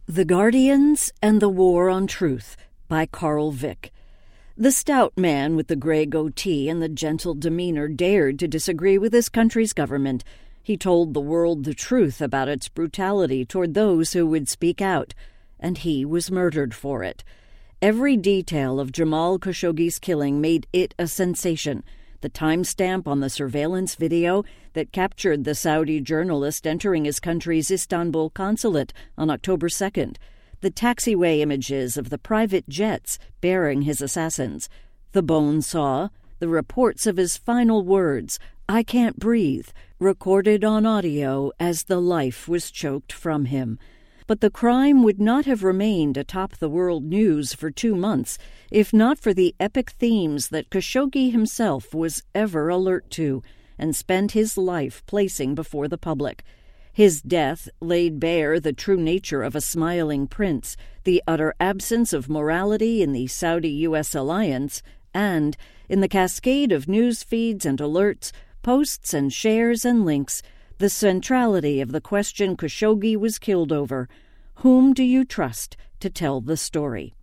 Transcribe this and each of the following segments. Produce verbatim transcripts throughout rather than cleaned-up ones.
The Guardians and the War on Truth by Carl Vick. The stout man with the gray goatee and the gentle demeanor dared to disagree with his country's government. He told the world the truth about its brutality toward those who would speak out, and he was murdered for it. Every detail of Jamal Khashoggi's killing made it a sensation. The timestamp on the surveillance video that captured the Saudi journalist entering his country's Istanbul consulate on October second, the taxiway images of the private jets bearing his assassins, the bone saw, the reports of his final words, "I can't breathe," recorded on audio as the life was choked from him. But the crime would not have remained atop the world news for two months if not for the epic themes that Khashoggi himself was ever alert to and spent his life placing before the public. His death laid bare the true nature of a smiling prince, the utter absence of morality in the Saudi-U S alliance, and, in the cascade of news feeds and alerts, posts and shares and links, the centrality of the question Khashoggi was killed over: whom do you trust to tell the story?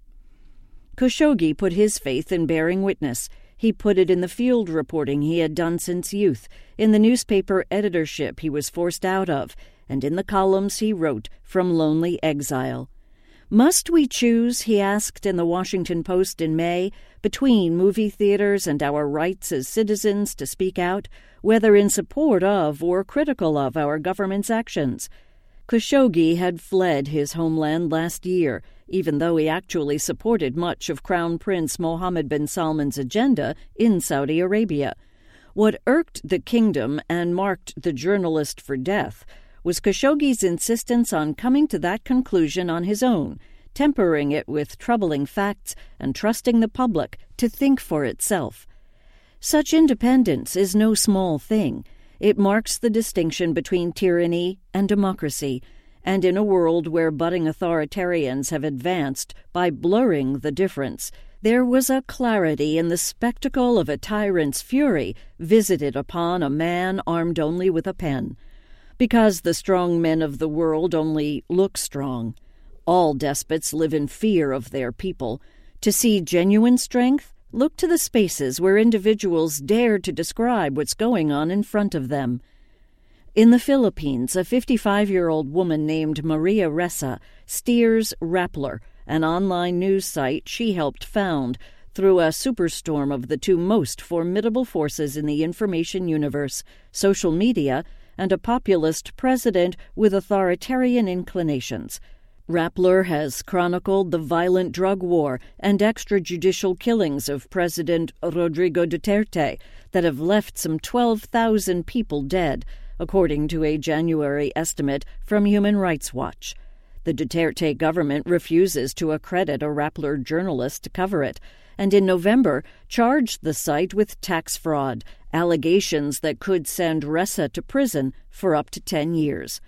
Khashoggi put his faith in bearing witness. He put it in the field reporting he had done since youth, in the newspaper editorship he was forced out of, and in the columns he wrote from lonely exile. Must we choose, he asked in the Washington Post in May, between movie theaters and our rights as citizens to speak out, whether in support of or critical of our government's actions? Khashoggi had fled his homeland last year, even though he actually supported much of Crown Prince Mohammed bin Salman's agenda in Saudi Arabia. What irked the kingdom and marked the journalist for death was Khashoggi's insistence on coming to that conclusion on his own, tempering it with troubling facts and trusting the public to think for itself. Such independence is no small thing. It marks the distinction between tyranny and democracy, and in a world where budding authoritarians have advanced by blurring the difference, there was a clarity in the spectacle of a tyrant's fury visited upon a man armed only with a pen. Because the strong men of the world only look strong. All despots live in fear of their people. To see genuine strength, look to the spaces where individuals dare to describe what's going on in front of them. In the Philippines, a fifty-five-year-old woman named Maria Ressa steers Rappler, an online news site she helped found, through a superstorm of the two most formidable forces in the information universe, social media and a populist president with authoritarian inclinations. Rappler has chronicled the violent drug war and extrajudicial killings of President Rodrigo Duterte that have left some twelve thousand people dead, according to a January estimate from Human Rights Watch. The Duterte government refuses to accredit a Rappler journalist to cover it, and in November charged the site with tax fraud, allegations that could send Ressa to prison for up to ten years.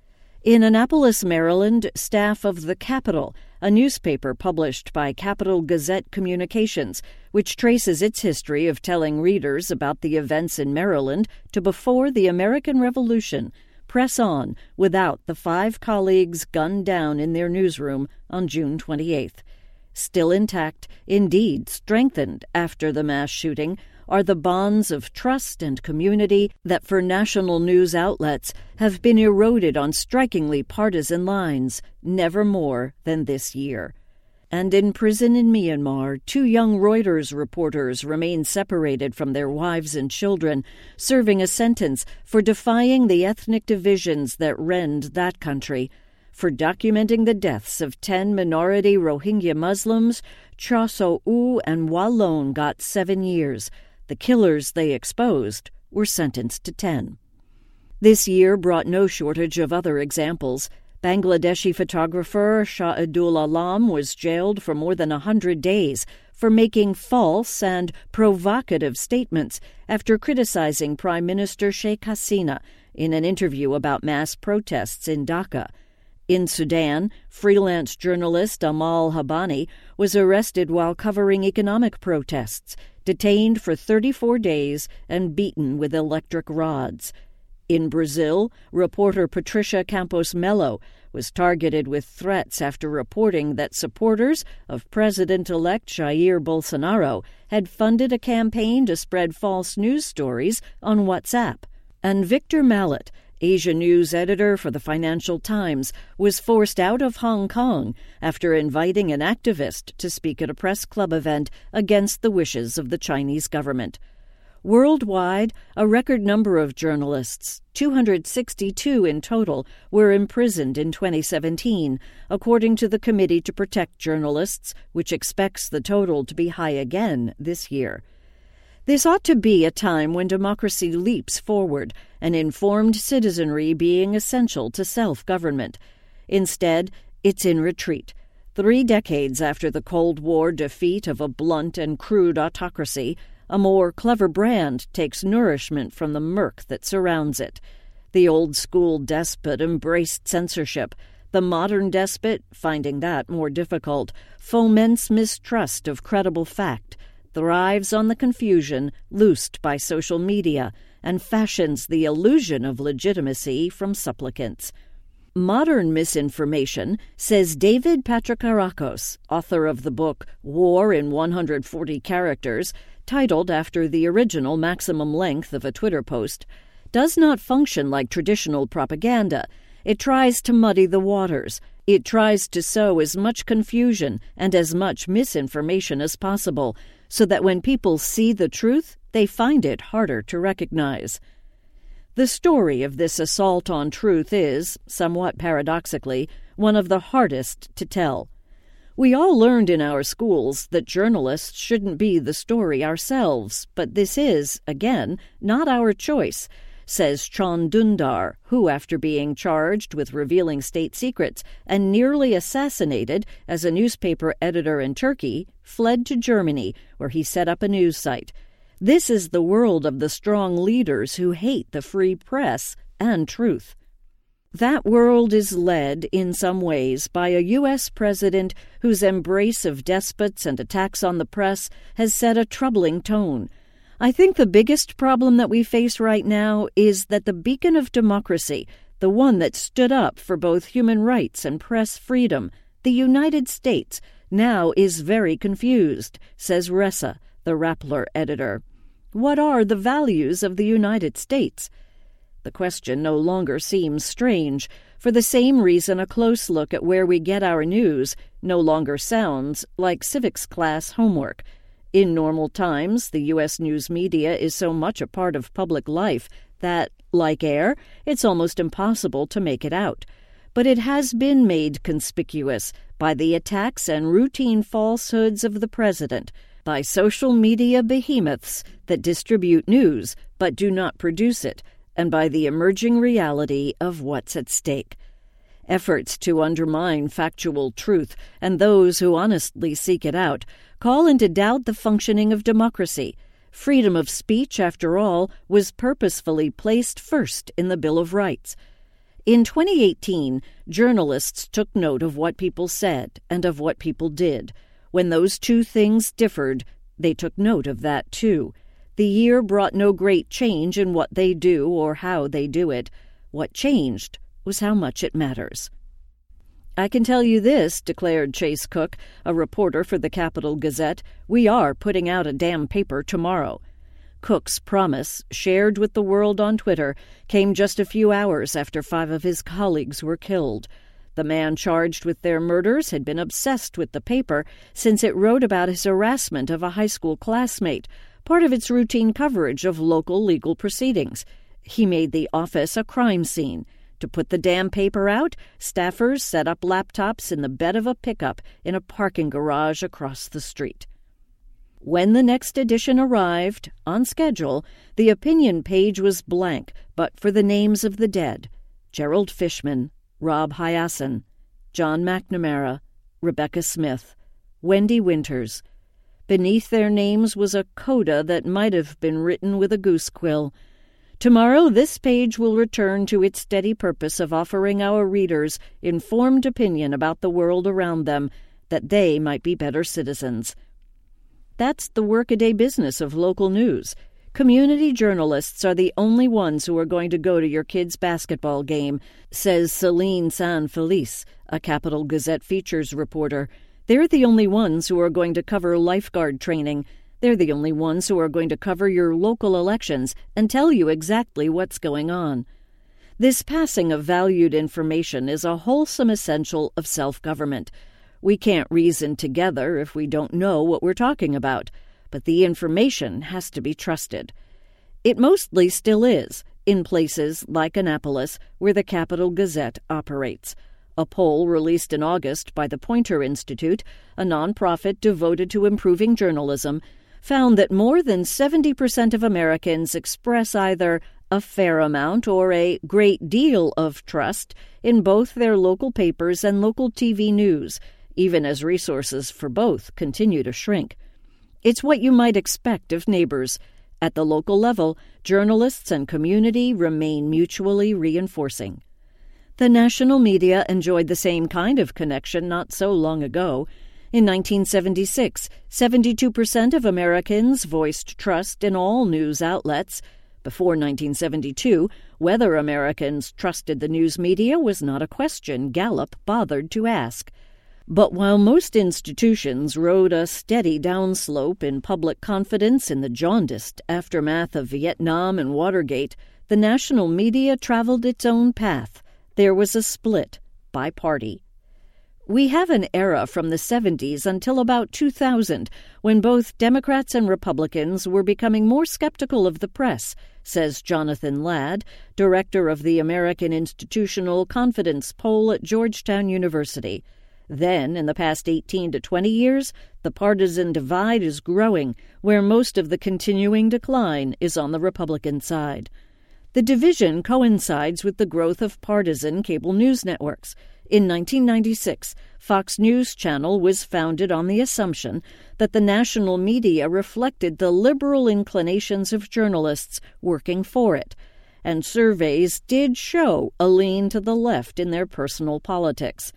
In Annapolis, Maryland, staff of The Capital, a newspaper published by Capital Gazette Communications, which traces its history of telling readers about the events in Maryland to before the American Revolution, press on without the five colleagues gunned down in their newsroom on June twenty-eighth. Still intact, indeed strengthened after the mass shooting, are the bonds of trust and community that for national news outlets have been eroded on strikingly partisan lines, never more than this year. And in prison in Myanmar, two young Reuters reporters remain separated from their wives and children, serving a sentence for defying the ethnic divisions that rend that country. For documenting the deaths of ten minority Rohingya Muslims, Cha So-u and Wa Lone got seven years. The killers they exposed were sentenced to ten. This year brought no shortage of other examples. Bangladeshi photographer Shahidul Alam was jailed for more than a hundred days for making false and provocative statements after criticizing Prime Minister Sheikh Hasina in an interview about mass protests in Dhaka. In Sudan, freelance journalist Amal Habani was arrested while covering economic protests, detained for thirty-four days and beaten with electric rods. In Brazil, reporter Patricia Campos Melo was targeted with threats after reporting that supporters of President-elect Jair Bolsonaro had funded a campaign to spread false news stories on WhatsApp. And Victor Mallet, Asia News editor for the Financial Times, was forced out of Hong Kong after inviting an activist to speak at a press club event against the wishes of the Chinese government. Worldwide, a record number of journalists, two hundred sixty-two in total, were imprisoned in twenty seventeen, according to the Committee to Protect Journalists, which expects the total to be high again this year. This ought to be a time when democracy leaps forward, and informed citizenry being essential to self-government. Instead, it's in retreat. Three decades after the Cold War defeat of a blunt and crude autocracy, a more clever brand takes nourishment from the murk that surrounds it. The old-school despot embraced censorship. The modern despot, finding that more difficult, foments mistrust of credible fact, thrives on the confusion loosed by social media, and fashions the illusion of legitimacy from supplicants. Modern misinformation, says David Patrikarakos, author of the book War in one hundred forty Characters, titled after the original maximum length of a Twitter post, does not function like traditional propaganda. It tries to muddy the waters. It tries to sow as much confusion and as much misinformation as possible, so that when people see the truth, they find it harder to recognize. The story of this assault on truth is, somewhat paradoxically, one of the hardest to tell. We all learned in our schools that journalists shouldn't be the story ourselves, but this is, again, not our choice, says Chon Dundar, who, after being charged with revealing state secrets and nearly assassinated as a newspaper editor in Turkey, fled to Germany, where he set up a news site. This is the world of the strong leaders who hate the free press and truth. That world is led, in some ways, by a U S president whose embrace of despots and attacks on the press has set a troubling tone. I think the biggest problem that we face right now is that the beacon of democracy, the one that stood up for both human rights and press freedom, the United States, now is very confused, says Ressa, the Rappler editor. What are the values of the United States? The question no longer seems strange. For the same reason, a close look at where we get our news no longer sounds like civics class homework. In normal times, the U S news media is so much a part of public life that, like air, it's almost impossible to make it out. But it has been made conspicuous by the attacks and routine falsehoods of the president, by social media behemoths that distribute news but do not produce it, and by the emerging reality of what's at stake. Efforts to undermine factual truth and those who honestly seek it out call into doubt the functioning of democracy. Freedom of speech, after all, was purposefully placed first in the Bill of Rights. In twenty eighteen, journalists took note of what people said and of what people did. When those two things differed, they took note of that too. The year brought no great change in what they do or how they do it. What changed was how much it matters. I can tell you this, declared Chase Cook, a reporter for the Capital Gazette. We are putting out a damn paper tomorrow. Cook's promise, shared with the world on Twitter, came just a few hours after five of his colleagues were killed. The man charged with their murders had been obsessed with the paper since it wrote about his harassment of a high school classmate, part of its routine coverage of local legal proceedings. He made the office a crime scene. To put the damn paper out, staffers set up laptops in the bed of a pickup in a parking garage across the street. When the next edition arrived, on schedule, the opinion page was blank but for the names of the dead: Gerald Fishman, Rob Hyacinth, John McNamara, Rebecca Smith, Wendy Winters. Beneath their names was a coda that might have been written with a goose quill. Tomorrow this page will return to its steady purpose of offering our readers informed opinion about the world around them, that they might be better citizens. That's the workaday business of local news. Community journalists are the only ones who are going to go to your kid's basketball game, says Celine San Felice, a Capital Gazette features reporter. They're the only ones who are going to cover lifeguard training. They're the only ones who are going to cover your local elections and tell you exactly what's going on. This passing of valued information is a wholesome essential of self-government. We can't reason together if we don't know what we're talking about, but the information has to be trusted. It mostly still is, in places like Annapolis, where the Capital Gazette operates. A poll released in August by the Poynter Institute, a nonprofit devoted to improving journalism, found that more than seventy percent of Americans express either a fair amount or a great deal of trust in both their local papers and local T V news, even as resources for both continue to shrink. It's what you might expect of neighbors. At the local level, journalists and community remain mutually reinforcing. The national media enjoyed the same kind of connection not so long ago. In nineteen seventy-six, seventy-two percent of Americans voiced trust in all news outlets. Before nineteen seventy-two, whether Americans trusted the news media was not a question Gallup bothered to ask. But while most institutions rode a steady downslope in public confidence in the jaundiced aftermath of Vietnam and Watergate, the national media traveled its own path. There was a split by party. We have an era from the seventies until about two thousand when both Democrats and Republicans were becoming more skeptical of the press, says Jonathan Ladd, director of the American Institutional Confidence Poll at Georgetown University. Then, in the past eighteen to twenty years, the partisan divide is growing, where most of the continuing decline is on the Republican side. The division coincides with the growth of partisan cable news networks. In nineteen ninety-six, Fox News Channel was founded on the assumption that the national media reflected the liberal inclinations of journalists working for it, and surveys did show a lean to the left in their personal politics.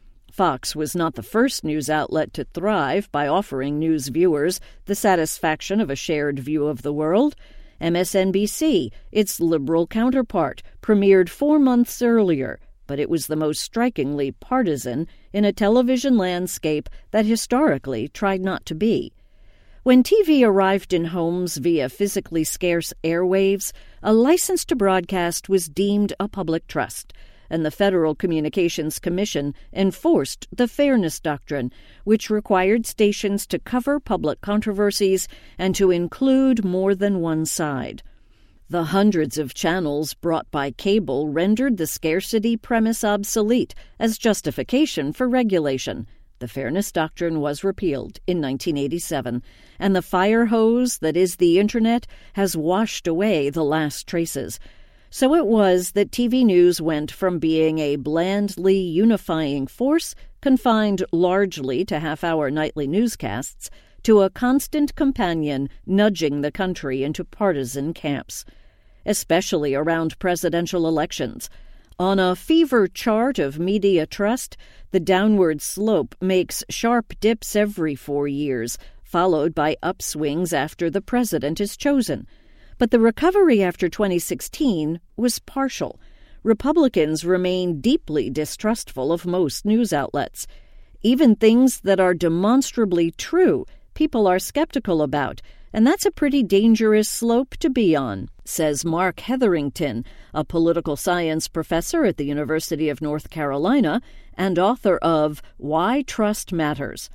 Fox was not the first news outlet to thrive by offering news viewers the satisfaction of a shared view of the world. M S N B C, its liberal counterpart, premiered four months earlier, but it was the most strikingly partisan in a television landscape that historically tried not to be. When T V arrived in homes via physically scarce airwaves, a license to broadcast was deemed a public trust, and the Federal Communications Commission enforced the Fairness Doctrine, which required stations to cover public controversies and to include more than one side. The hundreds of channels brought by cable rendered the scarcity premise obsolete as justification for regulation. The Fairness Doctrine was repealed in nineteen eighty-seven, and the fire hose that is the Internet has washed away the last traces. So it was that T V news went from being a blandly unifying force, confined largely to half-hour nightly newscasts, to a constant companion nudging the country into partisan camps, especially around presidential elections. On a fever chart of media trust, the downward slope makes sharp dips every four years, followed by upswings after the president is chosen. But the recovery after twenty sixteen was partial. Republicans remain deeply distrustful of most news outlets. Even things that are demonstrably true, people are skeptical about, and that's a pretty dangerous slope to be on, says Mark Hetherington, a political science professor at the University of North Carolina and author of Why Trust Matters.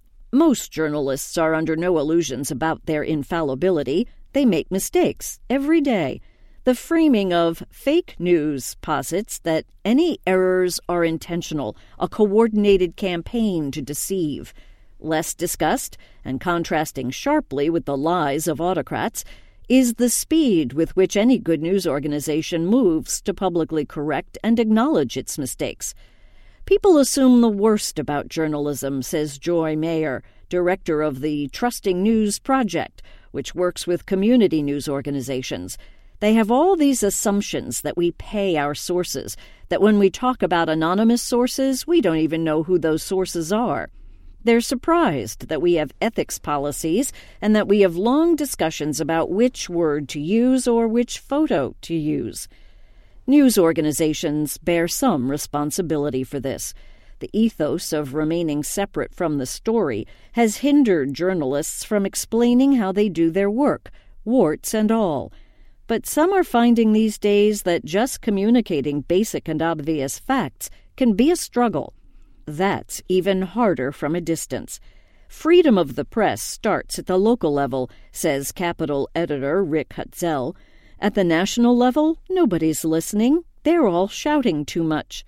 Most journalists are under no illusions about their infallibility. They make mistakes every day. The framing of fake news posits that any errors are intentional, a coordinated campaign to deceive. Less discussed, and contrasting sharply with the lies of autocrats, is the speed with which any good news organization moves to publicly correct and acknowledge its mistakes. People assume the worst about journalism, says Joy Mayer, director of the Trusting News Project, which works with community news organizations. They have all these assumptions that we pay our sources, that when we talk about anonymous sources, we don't even know who those sources are. They're surprised that we have ethics policies and that we have long discussions about which word to use or which photo to use. News organizations bear some responsibility for this. The ethos of remaining separate from the story has hindered journalists from explaining how they do their work, warts and all. But some are finding these days that just communicating basic and obvious facts can be a struggle. That's even harder from a distance. Freedom of the press starts at the local level, says Capitol editor Rick Hutzel. At the national level, nobody's listening. They're all shouting too much.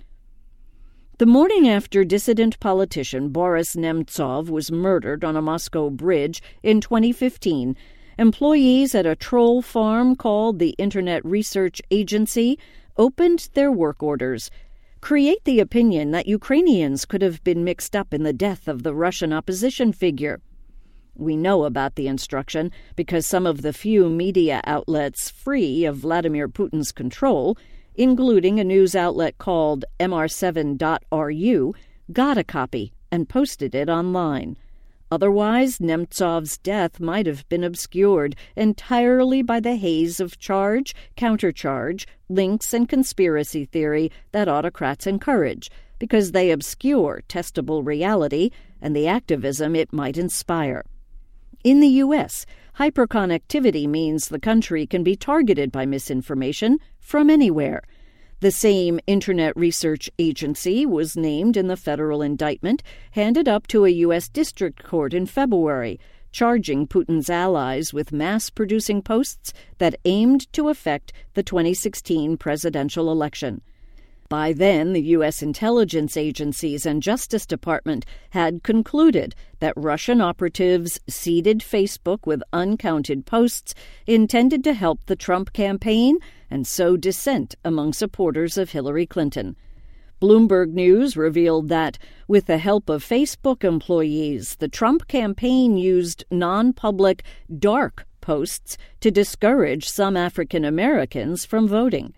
The morning after dissident politician Boris Nemtsov was murdered on a Moscow bridge in twenty fifteen, employees at a troll farm called the Internet Research Agency opened their work orders. Create the opinion that Ukrainians could have been mixed up in the death of the Russian opposition figure. We know about the instruction because some of the few media outlets free of Vladimir Putin's control, including a news outlet called M R seven dot R U, got a copy and posted it online. Otherwise, Nemtsov's death might have been obscured entirely by the haze of charge, countercharge, links, and conspiracy theory that autocrats encourage, because they obscure testable reality and the activism it might inspire. In the U S, hyperconnectivity means the country can be targeted by misinformation from anywhere. The same Internet Research Agency was named in the federal indictment handed up to a U S district court in February, charging Putin's allies with mass-producing posts that aimed to affect the twenty sixteen presidential election. By then, the U S intelligence agencies and Justice Department had concluded that Russian operatives seeded Facebook with uncounted posts intended to help the Trump campaign and sow dissent among supporters of Hillary Clinton. Bloomberg News revealed that, with the help of Facebook employees, the Trump campaign used non-public, dark posts to discourage some African Americans from voting.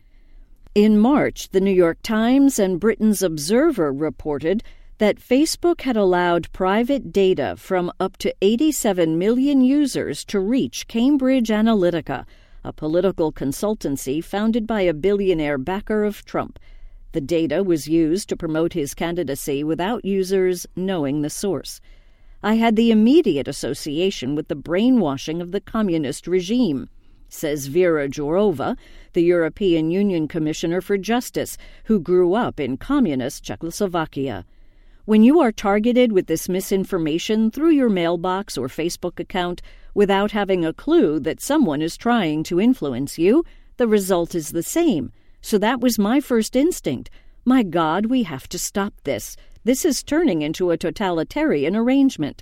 In March, the New York Times and Britain's Observer reported that Facebook had allowed private data from up to eighty-seven million users to reach Cambridge Analytica, a political consultancy founded by a billionaire backer of Trump. The data was used to promote his candidacy without users knowing the source. I had the immediate association with the brainwashing of the communist regime, says Vera Jourova, the European Union Commissioner for Justice, who grew up in communist Czechoslovakia. When you are targeted with this misinformation through your mailbox or Facebook account without having a clue that someone is trying to influence you, the result is the same. So that was my first instinct. My God, we have to stop this. This is turning into a totalitarian arrangement.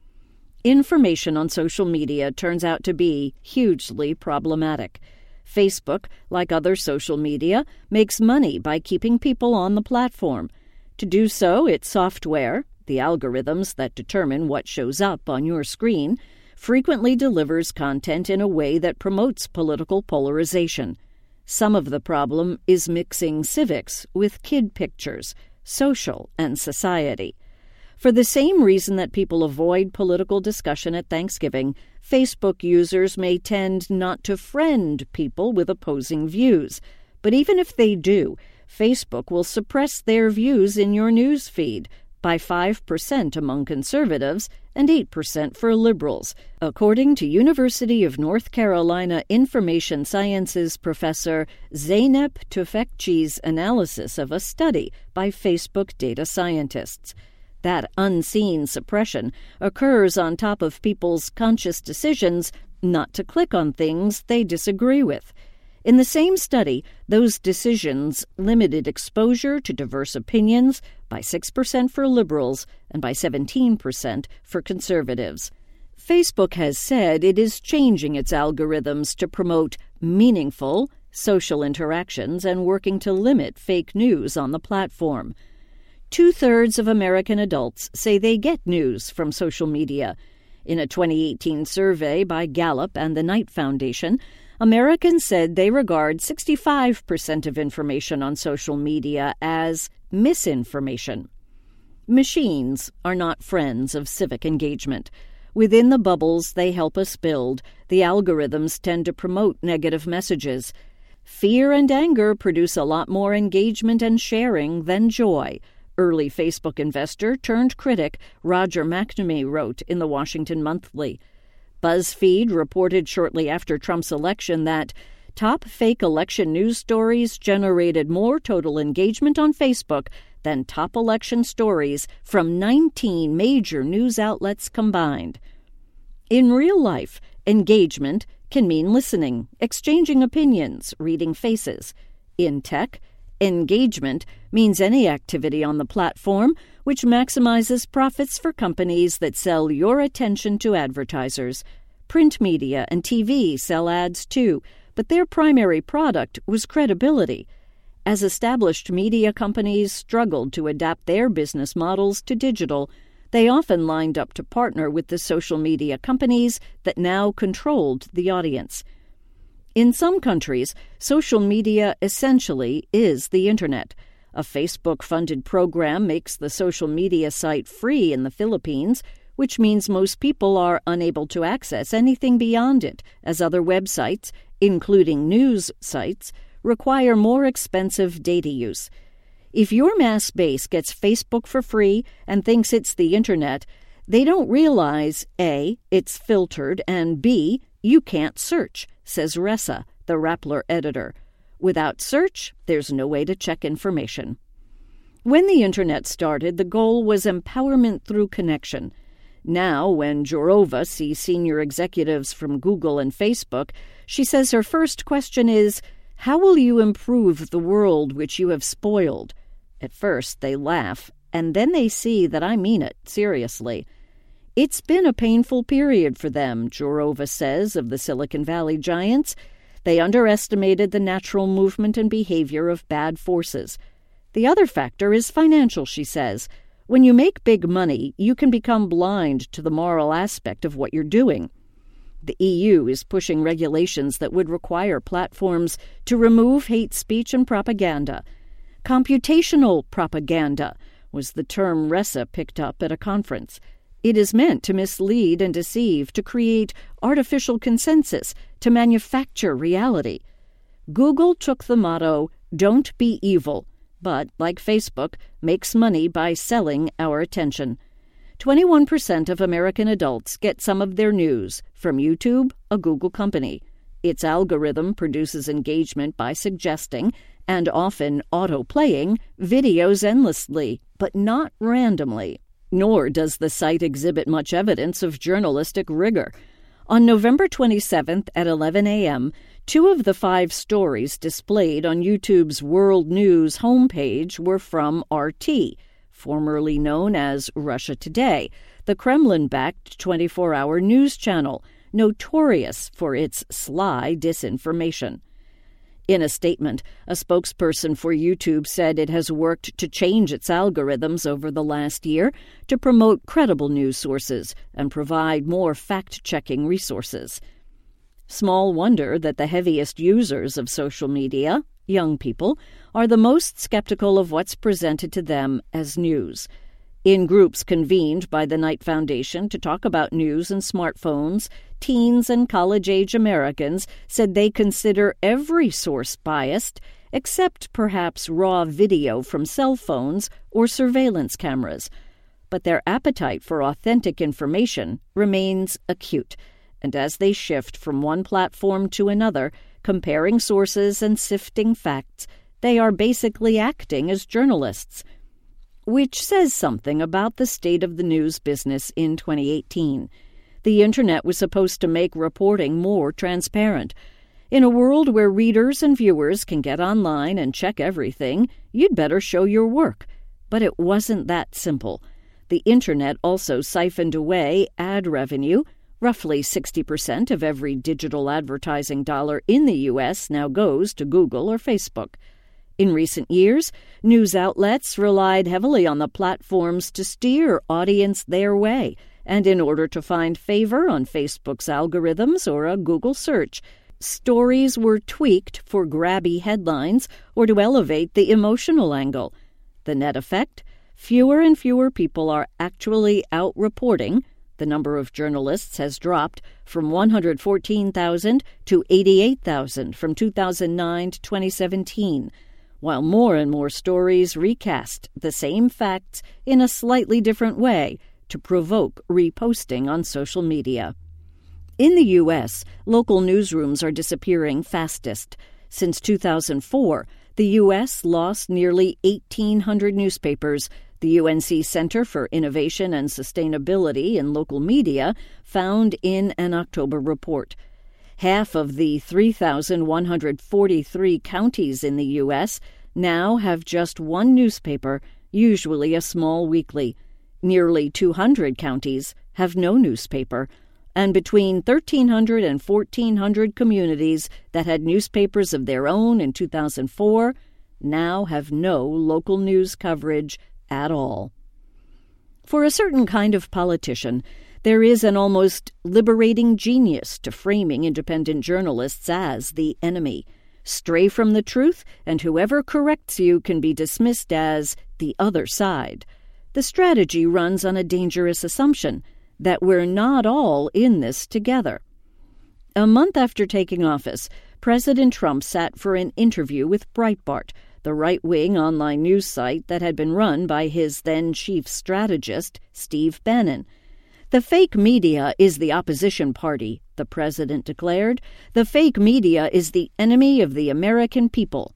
Information on social media turns out to be hugely problematic. Facebook, like other social media, makes money by keeping people on the platform. To do so, its software, the algorithms that determine what shows up on your screen, frequently delivers content in a way that promotes political polarization. Some of the problem is mixing civics with kid pictures, social and society. For the same reason that people avoid political discussion at Thanksgiving, Facebook users may tend not to friend people with opposing views. But even if they do, Facebook will suppress their views in your news feed by five percent among conservatives and eight percent for liberals, according to University of North Carolina Information Sciences professor Zeynep Tufekci's analysis of a study by Facebook data scientists. That unseen suppression occurs on top of people's conscious decisions not to click on things they disagree with. In the same study, those decisions limited exposure to diverse opinions by six percent for liberals and by seventeen percent for conservatives. Facebook has said it is changing its algorithms to promote meaningful social interactions and working to limit fake news on the platform. Two-thirds of American adults say they get news from social media. In a twenty eighteen survey by Gallup and the Knight Foundation, Americans said they regard sixty-five percent of information on social media as misinformation. Machines are not friends of civic engagement. Within the bubbles they help us build, the algorithms tend to promote negative messages. Fear and anger produce a lot more engagement and sharing than joy, early Facebook investor turned critic Roger McNamee wrote in the Washington Monthly. BuzzFeed reported shortly after Trump's election that top fake election news stories generated more total engagement on Facebook than top election stories from nineteen major news outlets combined. In real life, engagement can mean listening, exchanging opinions, reading faces. In tech, engagement means any activity on the platform which maximizes profits for companies that sell your attention to advertisers. Print media and T V sell ads too, but their primary product was credibility. As established media companies struggled to adapt their business models to digital, they often lined up to partner with the social media companies that now controlled the audience. In some countries, social media essentially is the Internet. A Facebook-funded program makes the social media site free in the Philippines, which means most people are unable to access anything beyond it, as other websites, including news sites, require more expensive data use. If your mass base gets Facebook for free and thinks it's the Internet, they don't realize, A, it's filtered, and B, you can't search, says Ressa, the Rappler editor. Without search, there's no way to check information. When the Internet started, the goal was empowerment through connection. Now, when Jourova sees senior executives from Google and Facebook, she says her first question is, how will you improve the world which you have spoiled? At first, they laugh, and then they see that I mean it seriously. It's been a painful period for them, Jourova says of the Silicon Valley giants. They underestimated the natural movement and behavior of bad forces. The other factor is financial, she says. When you make big money, you can become blind to the moral aspect of what you're doing. The E U is pushing regulations that would require platforms to remove hate speech and propaganda. Computational propaganda was the term Ressa picked up at a conference. It is meant to mislead and deceive, to create artificial consensus, to manufacture reality. Google took the motto, "Don't be evil," but, like Facebook, makes money by selling our attention. twenty-one percent of American adults get some of their news from YouTube, a Google company. Its algorithm produces engagement by suggesting, and often auto-playing, videos endlessly, but not randomly. Nor does the site exhibit much evidence of journalistic rigor. On November twenty-seventh at eleven a.m., two of the five stories displayed on YouTube's World News homepage were from R T, formerly known as Russia Today, the Kremlin-backed twenty-four hour news channel, notorious for its sly disinformation. In a statement, a spokesperson for YouTube said it has worked to change its algorithms over the last year to promote credible news sources and provide more fact-checking resources. Small wonder that the heaviest users of social media, young people, are the most skeptical of what's presented to them as news. In groups convened by the Knight Foundation to talk about news and smartphones, teens and college-age Americans said they consider every source biased, except perhaps raw video from cell phones or surveillance cameras. But their appetite for authentic information remains acute, and as they shift from one platform to another, comparing sources and sifting facts, they are basically acting as journalists, which says something about the state of the news business in twenty eighteen. The Internet was supposed to make reporting more transparent. In a world where readers and viewers can get online and check everything, you'd better show your work. But it wasn't that simple. The Internet also siphoned away ad revenue. Roughly sixty percent of every digital advertising dollar in the U S now goes to Google or Facebook. In recent years, news outlets relied heavily on the platforms to steer audience their way, and in order to find favor on Facebook's algorithms or a Google search, stories were tweaked for grabby headlines or to elevate the emotional angle. The net effect? fewer and fewer people are actually out reporting. The number of journalists has dropped from one hundred fourteen thousand to eighty-eight thousand from two thousand nine to twenty seventeen, while more and more stories recast the same facts in a slightly different way to provoke reposting on social media. In the U S, local newsrooms are disappearing fastest. Since two thousand four, the U S lost nearly eighteen hundred newspapers. The U N C Center for Innovation and Sustainability in Local Media found in an October report. Half of the three thousand one hundred forty-three counties in the U S now have just one newspaper, usually a small weekly. Nearly two hundred counties have no newspaper, and between thirteen hundred and fourteen hundred communities that had newspapers of their own in two thousand four now have no local news coverage at all. For a certain kind of politician, there is an almost liberating genius to framing independent journalists as the enemy. Stray from the truth, and whoever corrects you can be dismissed as the other side. The strategy runs on a dangerous assumption that we're not all in this together. A month after taking office, President Trump sat for an interview with Breitbart, the right-wing online news site that had been run by his then-chief strategist, Steve Bannon. The fake media is the opposition party, the president declared. The fake media is the enemy of the American people.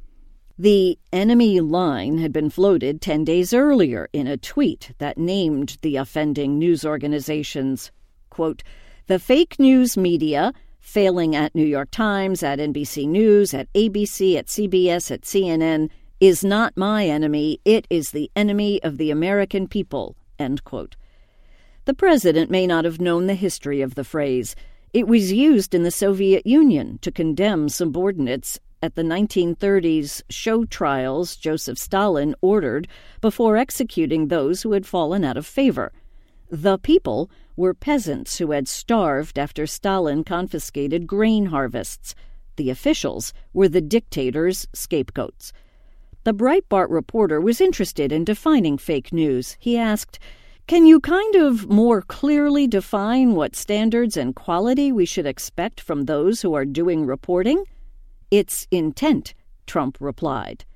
The enemy line had been floated ten days earlier in a tweet that named the offending news organizations, quote, the fake news media, failing at New York Times, at N B C News, at A B C, at C B S, at C N N, is not my enemy. It is the enemy of the American people, end quote. The president may not have known the history of the phrase. It was used in the Soviet Union to condemn subordinates at the nineteen thirties show trials Joseph Stalin ordered before executing those who had fallen out of favor. The people were peasants who had starved after Stalin confiscated grain harvests. The officials were the dictator's scapegoats. The Breitbart reporter was interested in defining fake news. He asked, "Can you kind of more clearly define what standards and quality we should expect from those who are doing reporting?" "It's intent," Trump replied.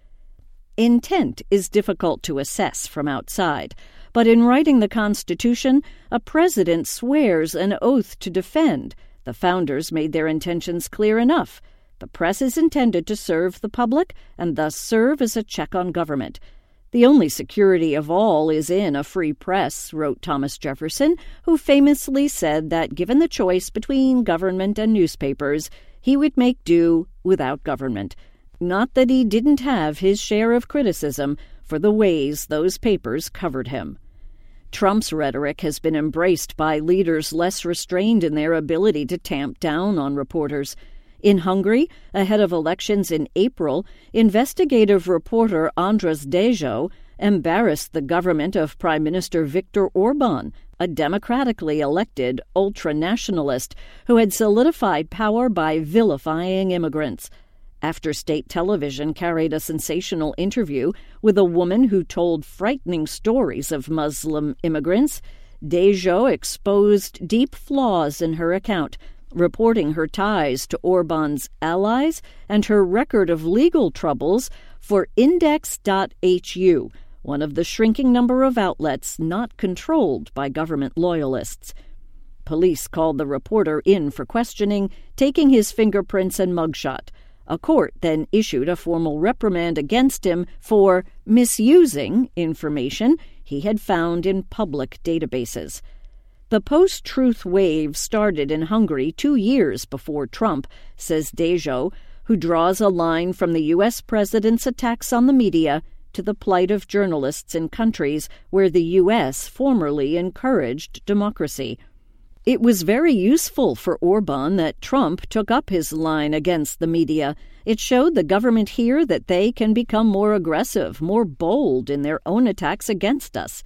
Intent is difficult to assess from outside, but in writing the Constitution, a president swears an oath to defend. The founders made their intentions clear enough. The press is intended to serve the public and thus serve as a check on government. The only security of all is in a free press, wrote Thomas Jefferson, who famously said that given the choice between government and newspapers, he would make do without government. Not that he didn't have his share of criticism for the ways those papers covered him. Trump's rhetoric has been embraced by leaders less restrained in their ability to tamp down on reporters. In Hungary, ahead of elections in April, investigative reporter Andras Dejo embarrassed the government of Prime Minister Viktor Orban, a democratically elected ultra-nationalist who had solidified power by vilifying immigrants. After state television carried a sensational interview with a woman who told frightening stories of Muslim immigrants, Dejo exposed deep flaws in her account, reporting her ties to Orban's allies and her record of legal troubles for Index dot H U, one of the shrinking number of outlets not controlled by government loyalists. Police called the reporter in for questioning, taking his fingerprints and mugshot. A court then issued a formal reprimand against him for misusing information he had found in public databases. The post-truth wave started in Hungary two years before Trump, says Dejo, who draws a line from the U S president's attacks on the media to the plight of journalists in countries where the U S formerly encouraged democracy. It was very useful for Orban that Trump took up his line against the media. It showed the government here that they can become more aggressive, more bold in their own attacks against us.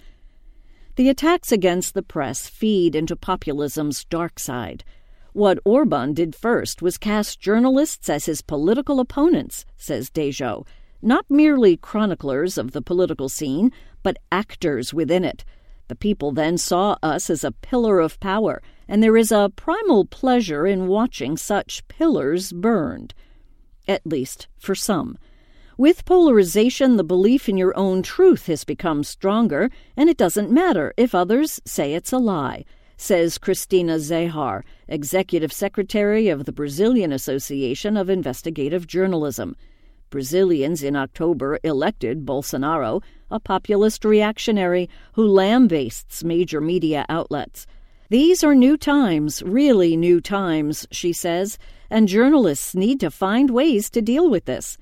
The attacks against the press feed into populism's dark side. What Orban did first was cast journalists as his political opponents, says Dejo, not merely chroniclers of the political scene, but actors within it. The people then saw us as a pillar of power, and there is a primal pleasure in watching such pillars burned. At least for some. With polarization, the belief in your own truth has become stronger, and it doesn't matter if others say it's a lie, says Cristina Zahar, Executive Secretary of the Brazilian Association of Investigative Journalism. Brazilians in October elected Bolsonaro, a populist reactionary who lambastes major media outlets. These are new times, really new times, she says, and journalists need to find ways to deal with this.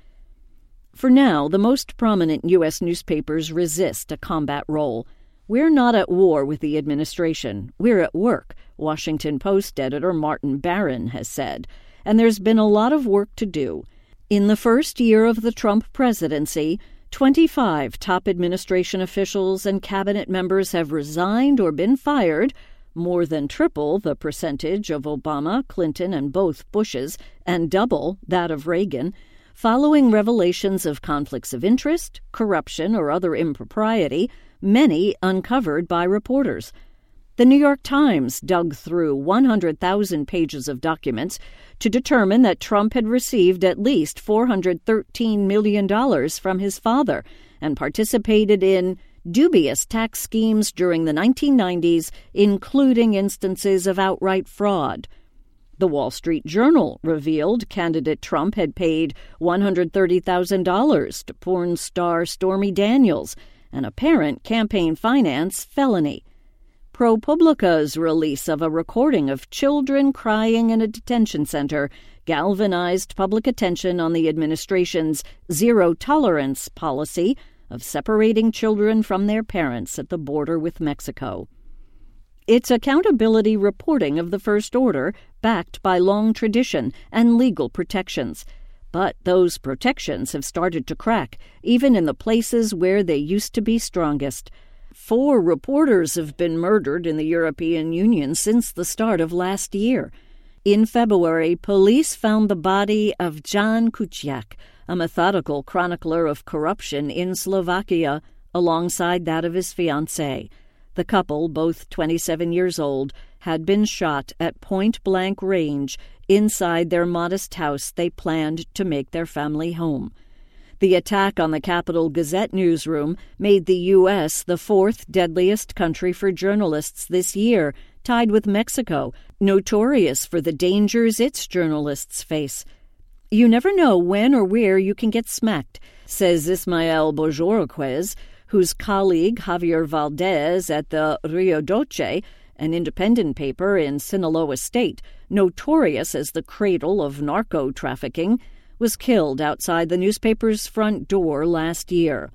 For now, the most prominent U S newspapers resist a combat role. We're not at war with the administration. We're at work, Washington Post editor Martin Barron has said, and there's been a lot of work to do. In the first year of the Trump presidency, twenty-five top administration officials and cabinet members have resigned or been fired, more than triple the percentage of Obama, Clinton, and both Bushes, and double that of Reagan, following revelations of conflicts of interest, corruption, or other impropriety, many uncovered by reporters. The New York Times dug through one hundred thousand pages of documents to determine that Trump had received at least four hundred thirteen million dollars from his father and participated in dubious tax schemes during the nineteen nineties, including instances of outright fraud. The Wall Street Journal revealed candidate Trump had paid one hundred thirty thousand dollars to porn star Stormy Daniels, an apparent campaign finance felony. ProPublica's release of a recording of children crying in a detention center galvanized public attention on the administration's zero-tolerance policy of separating children from their parents at the border with Mexico. It's accountability reporting of the First Order, backed by long tradition and legal protections. But those protections have started to crack, even in the places where they used to be strongest. Four reporters have been murdered in the European Union since the start of last year. In February, police found the body of Jan Kuciak, a methodical chronicler of corruption in Slovakia, alongside that of his fiancée. The couple, both twenty-seven years old, had been shot at point-blank range inside their modest house they planned to make their family home. The attack on the Capital Gazette newsroom made the U S the fourth deadliest country for journalists this year, tied with Mexico, notorious for the dangers its journalists face. You never know when or where you can get smacked, says Ismael Bojorquez, whose colleague Javier Valdez at the Rio Doce, an independent paper in Sinaloa State, notorious as the cradle of narco-trafficking, was killed outside the newspaper's front door last year.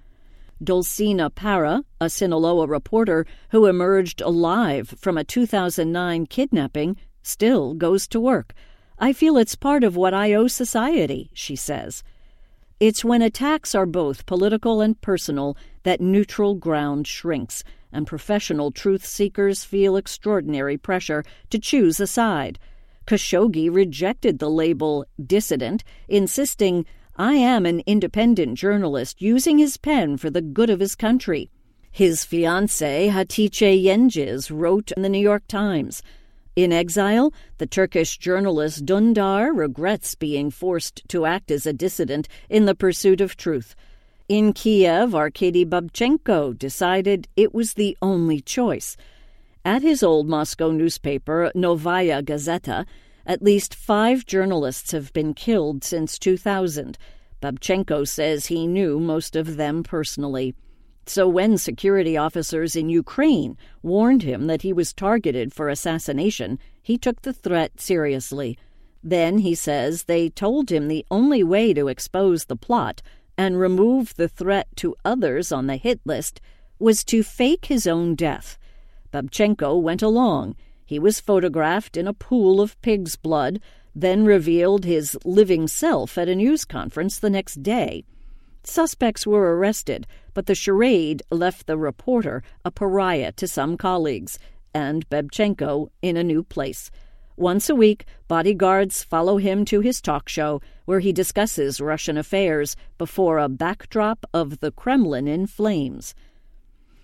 Dulcina Parra, a Sinaloa reporter who emerged alive from a two thousand nine kidnapping, still goes to work. I feel it's part of what I owe society, she says. It's when attacks are both political and personal that neutral ground shrinks, and professional truth seekers feel extraordinary pressure to choose a side. Khashoggi rejected the label dissident, insisting, I am an independent journalist using his pen for the good of his country. His fiancée, Hatice Yengiz, wrote in the New York Times. In exile, the Turkish journalist Dündar regrets being forced to act as a dissident in the pursuit of truth. In Kiev, Arkady Babchenko decided it was the only choice. At his old Moscow newspaper, Novaya Gazeta, at least five journalists have been killed since two thousand. Babchenko says he knew most of them personally. So when security officers in Ukraine warned him that he was targeted for assassination, he took the threat seriously. Then, he says, they told him the only way to expose the plot and remove the threat to others on the hit list was to fake his own death. Babchenko went along. He was photographed in a pool of pig's blood, then revealed his living self at a news conference the next day. Suspects were arrested, but the charade left the reporter a pariah to some colleagues, and Babchenko in a new place. Once a week, bodyguards follow him to his talk show, where he discusses Russian affairs before a backdrop of the Kremlin in flames.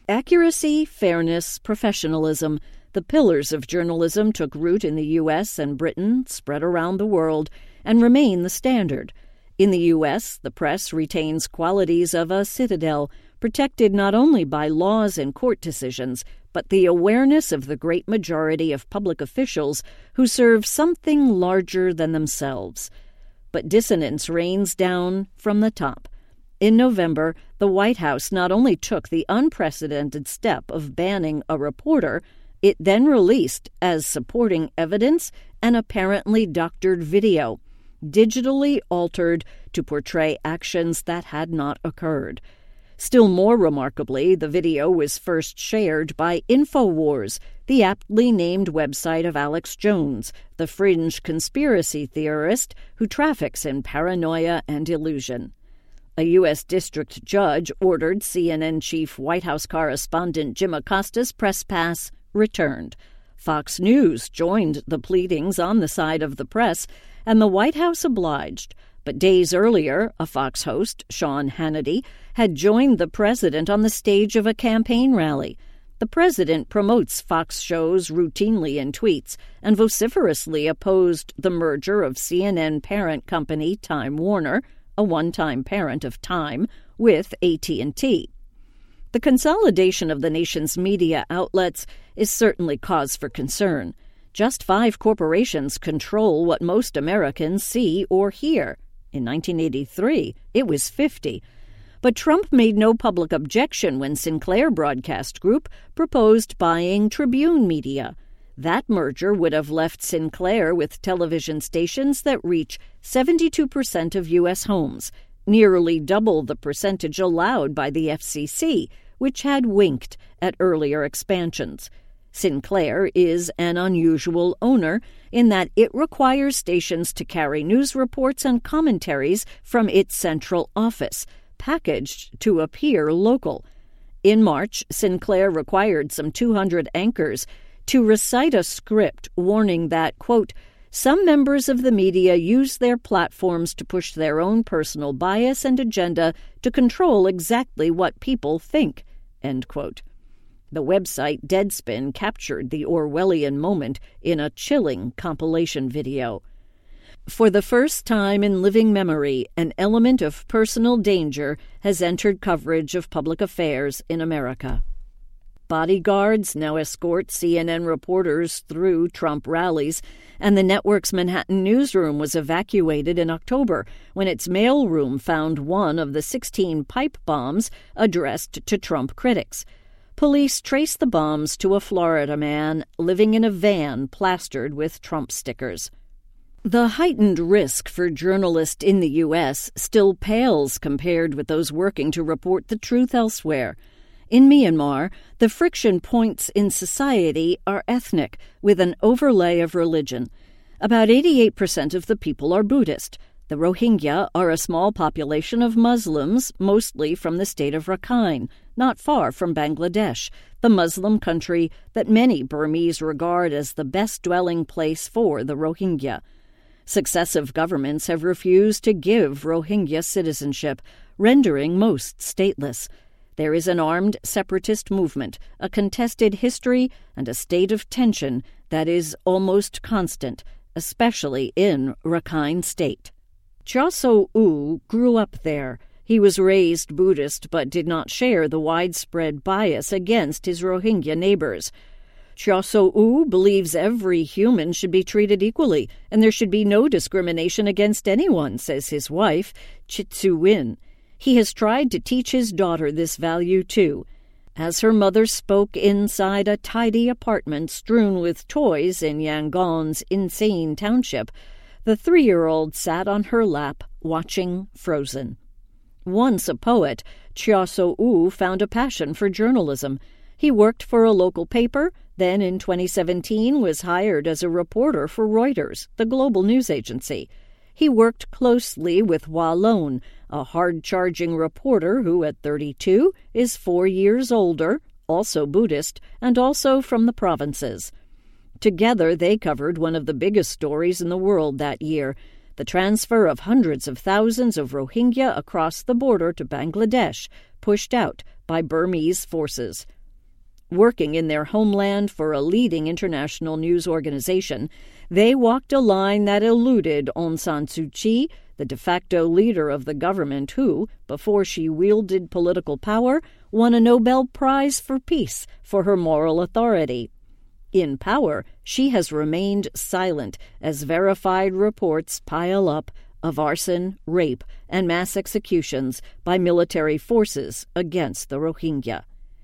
Accuracy, fairness, professionalism, the pillars of journalism took root in the U S and Britain, spread around the world, and remain the standard. In the U S, the press retains qualities of a citadel, protected not only by laws and court decisions, but the awareness of the great majority of public officials who serve something larger than themselves. But dissonance rains down from the top. In November, the White House not only took the unprecedented step of banning a reporter, it then released, as supporting evidence, an apparently doctored video, digitally altered to portray actions that had not occurred. Still more remarkably, the video was first shared by InfoWars, the aptly named website of Alex Jones, the fringe conspiracy theorist who traffics in paranoia and illusion. A U S district judge ordered C N N chief White House correspondent Jim Acosta's press pass returned. Fox News joined the pleadings on the side of the press, and the White House obliged. But days earlier, a Fox host, Sean Hannity, had joined the president on the stage of a campaign rally. The president promotes Fox shows routinely in tweets and vociferously opposed the merger of C N N parent company Time Warner, a one-time parent of Time, with A T and T. The consolidation of the nation's media outlets is certainly cause for concern. Just five corporations control what most Americans see or hear. In nineteen eighty-three, it was fifty. But Trump made no public objection when Sinclair Broadcast Group proposed buying Tribune Media. That merger would have left Sinclair with television stations that reach seventy-two percent of U S homes, nearly double the percentage allowed by the F C C, which had winked at earlier expansions. Sinclair is an unusual owner in that it requires stations to carry news reports and commentaries from its central office, packaged to appear local. In March, Sinclair required some two hundred anchors to recite a script warning that, quote, some members of the media use their platforms to push their own personal bias and agenda to control exactly what people think, end quote. The website Deadspin captured the Orwellian moment in a chilling compilation video. For the first time in living memory, an element of personal danger has entered coverage of public affairs in America. Bodyguards now escort C N N reporters through Trump rallies, and the network's Manhattan newsroom was evacuated in October when its mailroom found one of the sixteen pipe bombs addressed to Trump critics. Police traced the bombs to a Florida man living in a van plastered with Trump stickers. The heightened risk for journalists in the U S still pales compared with those working to report the truth elsewhere. In Myanmar, the friction points in society are ethnic, with an overlay of religion. About eighty-eight percent of the people are Buddhist. The Rohingya are a small population of Muslims, mostly from the state of Rakhine, not far from Bangladesh, the Muslim country that many Burmese regard as the best dwelling place for the Rohingya. Successive governments have refused to give Rohingya citizenship, rendering most stateless. There is an armed separatist movement, a contested history, and a state of tension that is almost constant, especially in Rakhine State. Cha So-u grew up there. He was raised Buddhist but did not share the widespread bias against his Rohingya neighbors. Cha So-u believes every human should be treated equally, and there should be no discrimination against anyone, says his wife, Chit Soo-win. He has tried to teach his daughter this value, too. As her mother spoke inside a tidy apartment strewn with toys in Yangon's insane township, the three-year-old sat on her lap, watching Frozen. Once a poet, Cha So-u found a passion for journalism. He worked for a local paper, then in twenty seventeen was hired as a reporter for Reuters, the global news agency. He worked closely with Wa Lone, a hard-charging reporter who, at thirty-two, is four years older, also Buddhist, and also from the provinces. Together, they covered one of the biggest stories in the world that year, the transfer of hundreds of thousands of Rohingya across the border to Bangladesh, pushed out by Burmese forces. Working in their homeland for a leading international news organization, they walked a line that eluded Aung San Suu Kyi, the de facto leader of the government who, before she wielded political power, won a Nobel Prize for Peace for her moral authority. In power, she has remained silent as verified reports pile up of arson, rape, and mass executions by military forces against the Rohingya.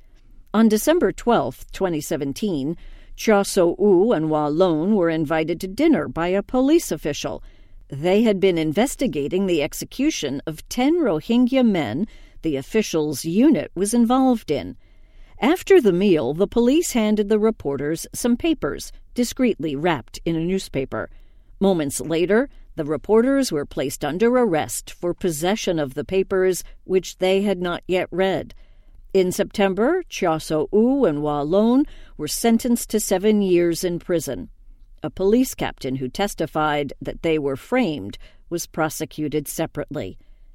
On December twelfth, twenty seventeen, Kyaw Soe Oo and Wa Lone were invited to dinner by a police official. They had been investigating the execution of ten Rohingya men the official's unit was involved in. After the meal, the police handed the reporters some papers, discreetly wrapped in a newspaper. Moments later, the reporters were placed under arrest for possession of the papers which they had not yet read. In September, Kyaw Soe Oo and Wa Lone were sentenced to seven years in prison. A police captain who testified that they were framed was prosecuted separately.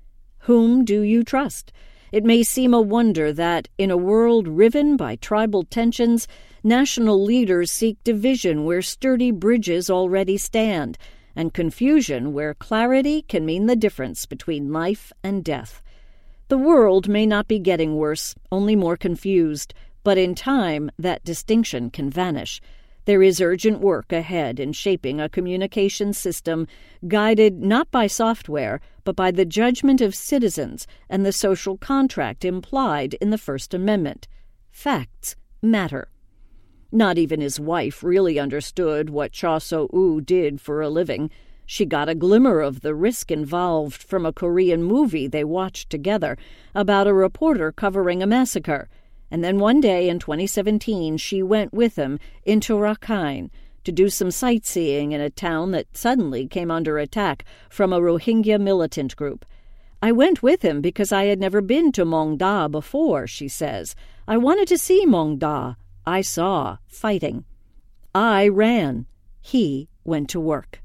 Whom do you trust? It may seem a wonder that, in a world riven by tribal tensions, national leaders seek division where sturdy bridges already stand, and confusion where clarity can mean the difference between life and death. The world may not be getting worse, only more confused, but in time that distinction can vanish. There is urgent work ahead in shaping a communication system guided not by software, but by the judgment of citizens and the social contract implied in the First Amendment. Facts matter. Not even his wife really understood what Kyaw Soe Oo did for a living. She got a glimmer of the risk involved from a Korean movie they watched together about a reporter covering a massacre. And then one day in twenty seventeen, she went with him into Rakhine to do some sightseeing in a town that suddenly came under attack from a Rohingya militant group. I went with him because I had never been to Mong Da before, she says. I wanted to see Mong Da. I saw fighting. I ran. He went to work.